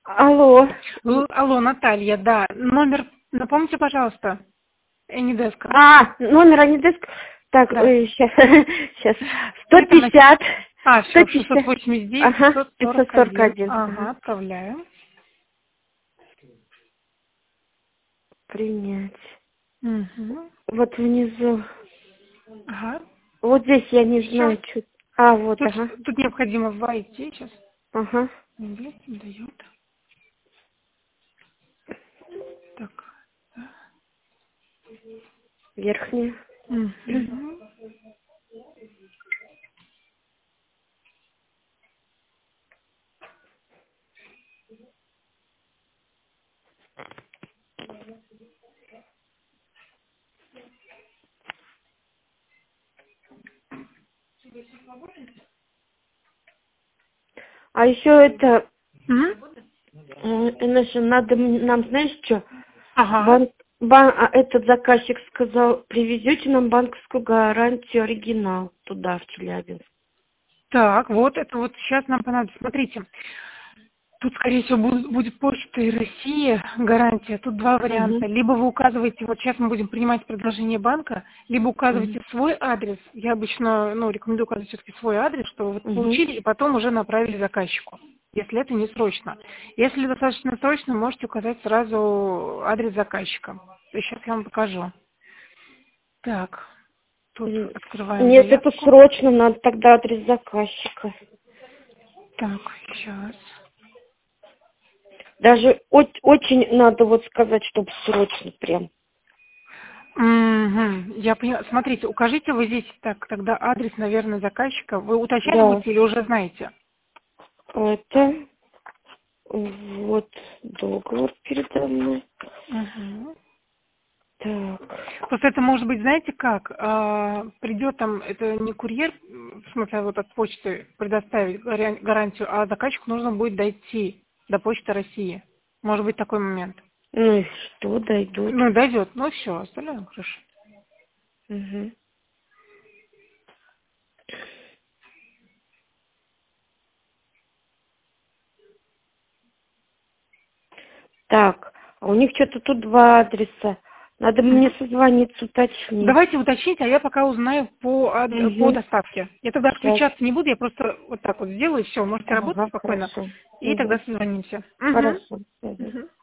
Алло. Алло, Наталья, да. Номер, напомните, пожалуйста, Энидеска. Номер Анидеск. Так, Да. сейчас. Это 150. все, 150. 689, Ага, 541. 541. Ага, отправляю. Принять. Угу. Вот внизу. Ага. Вот здесь я не Все. знаю, что. Вот, Тут, ага. тут необходимо войти сейчас. Ага. Здесь дает. Так. Верхняя. Угу. А еще это, Угу. Инесса, надо нам, знаешь что? Ага. Этот заказчик сказал, привезете нам банковскую гарантию оригинал туда, в Челябинск. Так, вот это вот сейчас нам понадобится. Смотрите, тут, скорее всего, будет Почта России гарантия. Тут два Угу. варианта. Либо вы указываете, вот сейчас мы будем принимать предложение банка, либо указываете свой адрес. Я обычно, рекомендую указывать все-таки свой адрес, чтобы вы Угу. получили и потом уже направили заказчику, если это не срочно. Если достаточно срочно, можете указать сразу адрес заказчика. Сейчас я вам покажу. Так, тут открываем Нет, это заявку. срочно, надо тогда адрес заказчика. Так, сейчас. Даже очень надо вот сказать, чтобы срочно прям. Мгм. Я поняла. Смотрите, укажите вы здесь так, тогда адрес, наверное, заказчика. Вы уточнять Да, будете или уже знаете? это вот договор передо мной. Угу. Так. Просто это может быть, знаете как? Придет там, это не курьер, в смысле вот от почты предоставить гарантию, а заказчику нужно будет дойти до Почты России. Может быть такой момент. Ну и что, дойдут. Ну, дойдет. Ну, все, остальное хорошо. Угу. Так, а у них что-то тут два адреса. Надо мне созвониться, уточнить. Давайте уточните, а я пока узнаю по Угу. доставке. Я тогда Сейчас. отключаться не буду, я просто вот так вот сделаю, все, можете работать Ага, спокойно. хорошо. И тогда Угу. созвонимся. Хорошо. Угу. Мгм.